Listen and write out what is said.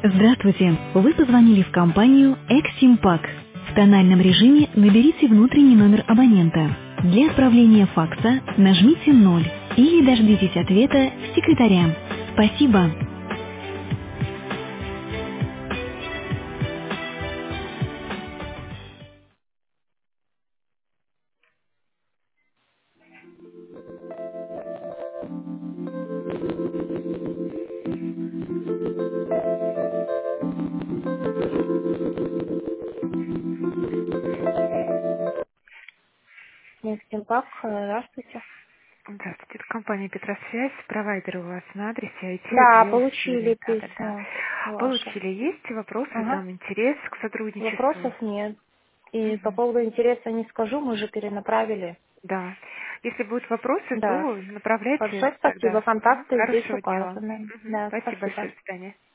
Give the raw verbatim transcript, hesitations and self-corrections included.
Здравствуйте! Вы позвонили в компанию «Эксимпак». В тональном режиме наберите внутренний номер абонента. Для отправления факса нажмите ноль или дождитесь ответа секретаря. Спасибо! Эксимпак, здравствуйте. Здравствуйте, это компания Петросвязь, провайдер у вас на адресе Да, ай ти-отдел получили Юрий-Центр, да. письмо ваше. Получили, есть вопросы, Ага. там интерес к сотрудничеству? Вопросов нет. И по Мгм. поводу интереса не скажу, мы же перенаправили. Да. Если будут вопросы, Да. то направляйте Большое спасибо. тогда. Мгм. Контакты здесь Хорошего дня вам. указаны. Мгм. Да, Спасибо спасибо. большое, до свидания.